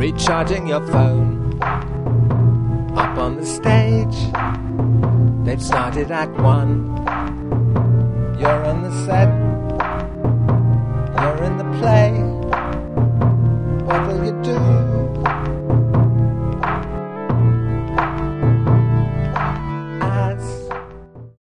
recharging your phone. Up on the stage, they've started Act 1. You're on the set, you're in the play. What will you do?